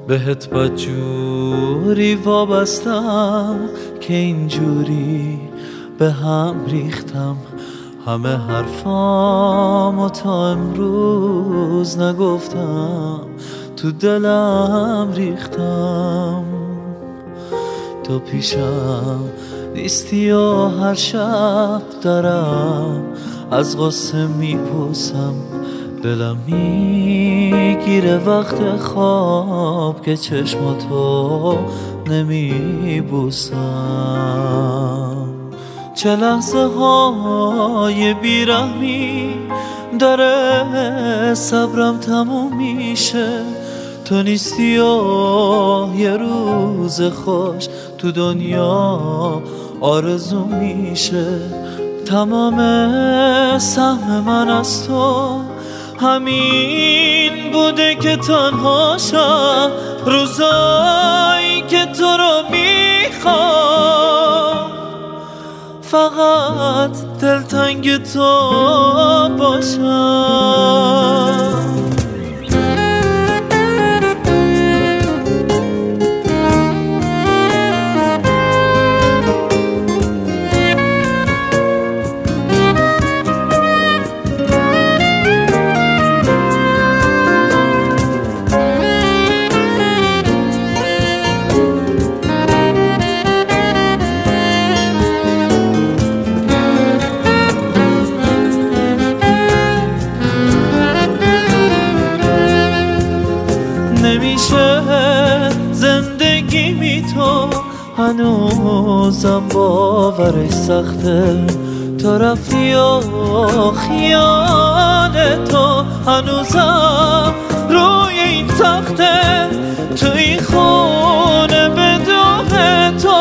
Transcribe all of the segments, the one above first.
بهت بدجوری وابستم که اینجوری به هم ریختم. همه حرفامو تا امروز نگفتم، تو دلم ریختم. تو پیشم نیستی و هر شب دارم از غصه میپوسم. دلم میگیره وقت خواب که چشماتو نمیبوسم. چه لحظه های بیرحمی داره صبرم تموم میشه. تو نیستی و یه روز خوش تو دنیا آرزو میشه. تمام سهم من از تو همین بوده که تنها شم روزایی که تو رو میخوام. فقط دلتنگ تو باشم. نمیشه زندگی می تو هنوزم باورش سخته. تو رفتی و خیال تو هنوزم روی این تخته. تو این خونه بدون تو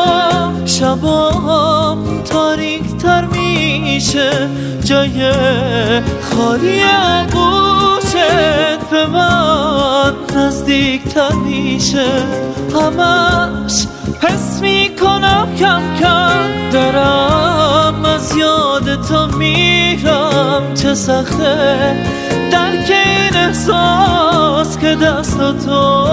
شبام تاریک تر میشه. جای خالی آغوشت به من نزدیک تر میشه. همش حس میکنم کم کم دارم از یاد تو میرم. چه سخته درک این احساس که دست تو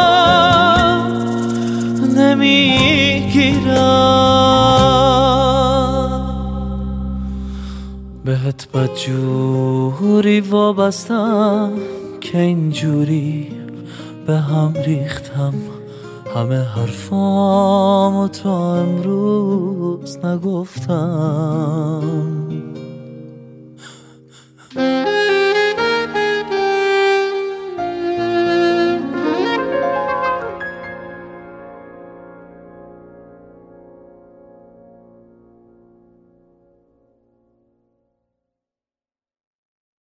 نمیگیرم. بهت بدجوری وابستم که اینجوری به هم ریختم. همه حرفامو تا امروز نگفتم.